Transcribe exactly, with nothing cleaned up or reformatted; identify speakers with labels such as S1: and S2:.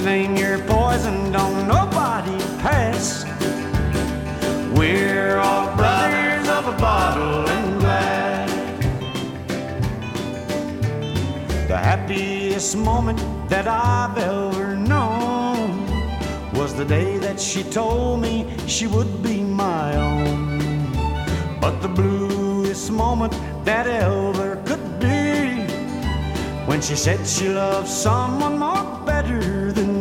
S1: name your poison, don't nobody pass. We're all brothers of a bottle and glass. The happiest moment that I've ever known was the day that she told me she would be my own. But the bluest moment that ever could be when she said she loved someone more better than